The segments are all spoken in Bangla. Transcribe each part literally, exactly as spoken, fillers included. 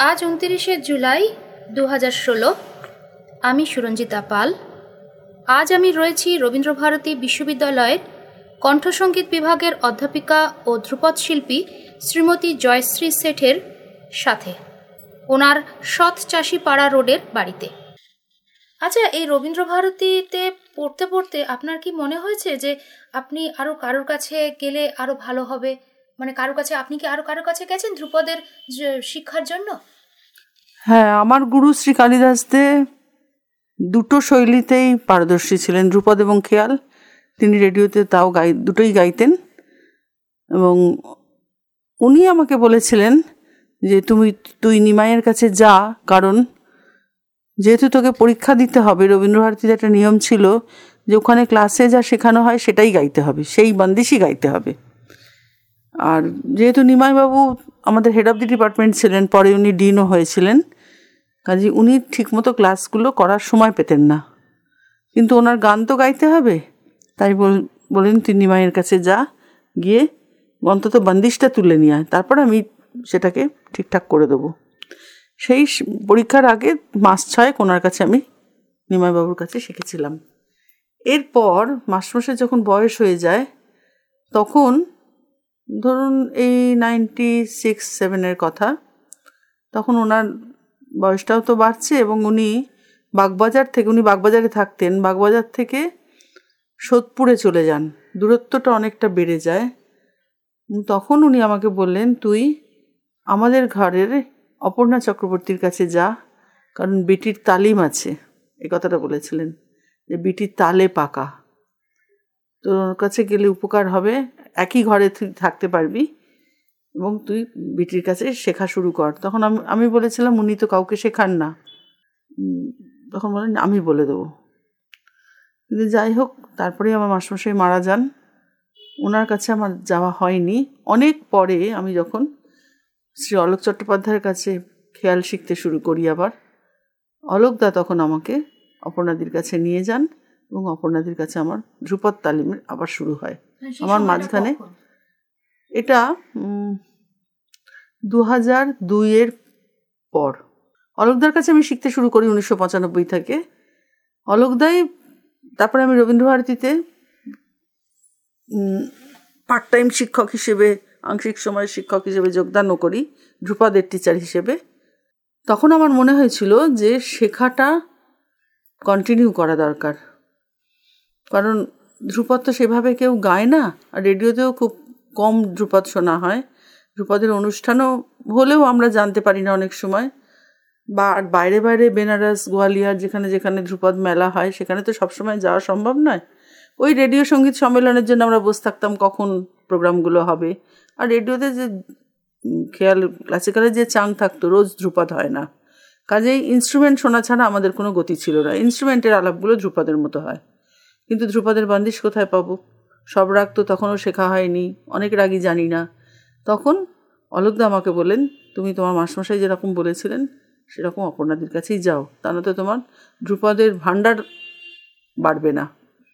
আজ উনত্রিশে জুলাই দু হাজার ষোলো। আমি সুরঞ্জিতা পাল। আজ আমি রয়েছি রবীন্দ্রভারতী বিশ্ববিদ্যালয়ের কণ্ঠসঙ্গীত বিভাগের অধ্যাপিকা ও ধ্রুপদ শিল্পী শ্রীমতী জয়শ্রী শেঠের সাথে, ওনার সৎ চাষি পাড়া রোডের বাড়িতে। আচ্ছা, এই রবীন্দ্রভারতীতে পড়তে পড়তে আপনার কি মনে হয়েছে যে আপনি আরও কারোর কাছে গেলে আরও ভালো হবে? মানে কারোর কাছে, আপনি কি আরও কারোর কাছে গেছেন ধ্রুপদের শিক্ষার জন্য? হ্যাঁ, আমার গুরু শ্রী কালিদাস দে দুটো শৈলীতেই পারদর্শী ছিলেন, ধ্রুপদ এবং খেয়াল। তিনি রেডিওতে তাও গাই দুটোই গাইতেন এবং উনি আমাকে বলেছিলেন যে তুমি তুই নিমাইয়ের কাছে যা, কারণ যেহেতু তোকে পরীক্ষা দিতে হবে, রবীন্দ্রভারতীতে একটা নিয়ম ছিল যে ওখানে ক্লাসে যা শেখানো হয় সেটাই গাইতে হবে, সেই বন্দিশই গাইতে হবে। আর যেহেতু নিমাইবাবু আমাদের হেড অফ দি ডিপার্টমেন্ট ছিলেন, পরে উনি ডিনও হয়েছিলেন, কাজে উনি ঠিকমতো ক্লাসগুলো করার সময় পেতেন না, কিন্তু ওনার গান তো গাইতে হবে, তাই বলেন তুই নিমাইয়ের কাছে যা, গিয়ে অন্তত বন্দিশটা তুলে নিয়ে আয়, তারপর আমি সেটাকে ঠিকঠাক করে দেবো। সেই পরীক্ষার আগে মাস ছয়েক ওনার কাছে আমি নিমাইবাবুর কাছে শিখেছিলাম। এরপর মাস্টারমশাই যখন বয়স হয়ে যায়, তখন ধরুন এই নাইনটি সিক্স সেভেনের কথা, তখন ওনার বয়সটাও তো বাড়ছে এবং উনি বাগবাজার থেকে, উনি বাগবাজারে থাকতেন, বাগবাজার থেকে সোদপুরে চলে যান, দূরত্বটা অনেকটা বেড়ে যায়। তখন উনি আমাকে বললেন তুই আমাদের ঘরের অপর্ণা চক্রবর্তীর কাছে যা, কারণ বিটির তালিম আছে, এই কথাটা বলেছিলেন যে বিটির তালে পাকা, তোর ওর কাছে গেলে উপকার হবে, একই ঘরে তুই থাকতে পারবি এবং তুই বিটির কাছে শেখা শুরু কর। তখন আমি আমি বলেছিলাম উনি তো কাউকে শেখান না। তখন বলেন আমি বলে দেবো। কিন্তু যাই হোক, তারপরেই আমার মাস্টারমশাই মারা যান, ওনার কাছে আমার যাওয়া হয়নি। অনেক পরে আমি যখন শ্রী অলোক চট্টোপাধ্যায়ের কাছে খেয়াল শিখতে শুরু করি, আবার অলোকদা তখন আমাকে অপর্ণাদির কাছে নিয়ে যান এবং অপর্ণাদির কাছে আমার ধ্রুপদ তালিমের আবার শুরু হয়। আমার মাঝখানে এটা দু হাজার দুইয়ের পর অলোকদার কাছে আমি শিখতে শুরু করি উনিশশো পঁচানব্বই থেকে। অলোকদাই, তারপরে আমি রবীন্দ্রভারতীতে পার্ট টাইম শিক্ষক হিসেবে, আংশিক সময়ের শিক্ষক হিসেবে যোগদানও করি, ধ্রুপদের টিচার হিসেবে। তখন আমার মনে হয়েছিল যে শেখাটা কন্টিনিউ করা দরকার, কারণ ধ্রুপদ তো সেভাবে কেউ গায় না, আর রেডিওতেও খুব কম ধ্রুপদ শোনা হয়, ধ্রুপদের অনুষ্ঠানও হলেও আমরা জানতে পারি না অনেক সময়, বা আর বাইরে বাইরে বেনারস, গোয়ালিয়র, যেখানে যেখানে ধ্রুপদ মেলা হয় সেখানে তো সবসময় যাওয়া সম্ভব নয়। ওই রেডিও সঙ্গীত সম্মেলনের জন্য আমরা বসে থাকতাম কখন প্রোগ্রামগুলো হবে, আর রেডিওতে যে খেয়াল ক্লাসিক্যালের যে চাং থাকতো, রোজ ধ্রুপদ হয় না, কাজেই ইনস্ট্রুমেন্ট শোনা ছাড়া আমাদের কোনো গতি ছিল না। ইনস্ট্রুমেন্টের আলাপগুলো ধ্রুপদের মতো হয়, কিন্তু ধ্রুপদের বন্দিশ কোথায় পাবো? সব রাগ তো তখনও শেখা হয়নি, অনেক রাগই জানি না। তখন অলোকদা আমাকে বলেন তুমি তোমার মাস্টারমশাই যেরকম বলেছিলেন সেরকম অপর্ণাদির কাছেই যাও, তা না তো তোমার ধ্রুপদের ভাণ্ডার বাড়বে না।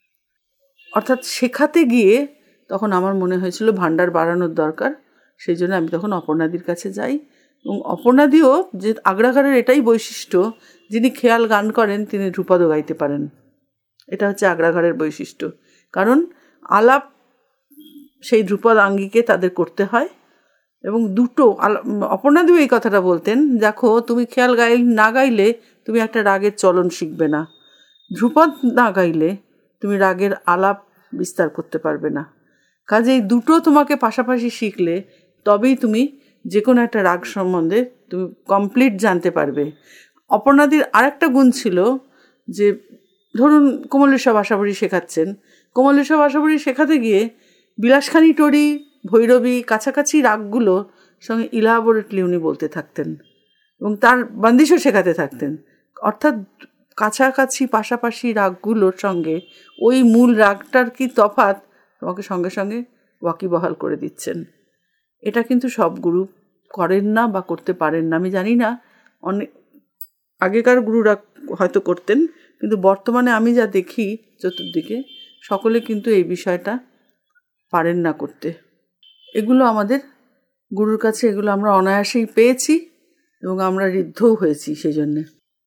অর্থাৎ শেখাতে গিয়ে তখন আমার মনে হয়েছিল ভাণ্ডার বাড়ানোর দরকার, সেই জন্য আমি তখন অপর্ণাদির কাছে যাই। এবং অপর্ণাদিও যে আগ্রাঘরের এটাই বৈশিষ্ট্য, যিনি খেয়াল গান করেন তিনি ধ্রুপদও গাইতে পারেন, এটা হচ্ছে আগ্রাঘরের বৈশিষ্ট্য। কারণ আলাপ সেই ধ্রুপদ আঙ্গিকে তাদের করতে হয়, এবং দুটো অপর্ণাদিও এই কথাটা বলতেন, দেখো তুমি খেয়াল গাই না গাইলে তুমি একটা রাগের চলন শিখবে না, ধ্রুপদ না গাইলে তুমি রাগের আলাপ বিস্তার করতে পারবে না, কাজেই দুটো তোমাকে পাশাপাশি শিখলে তবেই তুমি যে কোনো একটা রাগ সম্বন্ধে তুমি কমপ্লিট জানতে পারবে। অপর্ণাদির আরেকটা গুণ ছিল যে ধরুন কমলেশ্বর আশাবরী শেখাচ্ছেন, কমলেশ্বর আশাবরী শেখাতে গিয়ে বিলাসখানি টরি, ভৈরবী, কাছাকাছি রাগগুলো সঙ্গে ইলাবোরেটলি উনি বলতে থাকতেন এবং তার বন্দিশও শেখাতে থাকতেন। অর্থাৎ কাছাকাছি পাশাপাশি রাগগুলোর সঙ্গে ওই মূল রাগটার কি তফাৎ তোমাকে সঙ্গে সঙ্গে ওয়াকিবহাল করে দিচ্ছেন। এটা কিন্তু সব গুরু করেন না বা করতে পারেন না, আমি জানি না, অনেক আগেকার গুরুরা হয়তো করতেন, কিন্তু বর্তমানে আমি যা দেখি চতুর্দিকে সকলে কিন্তু এই বিষয়টা পারেন না করতে। এগুলো আমাদের গুরুর কাছে, এগুলো আমরা অনায়াসেই পেয়েছি এবং আমরা ঋদ্ধও হয়েছি সেই জন্যে।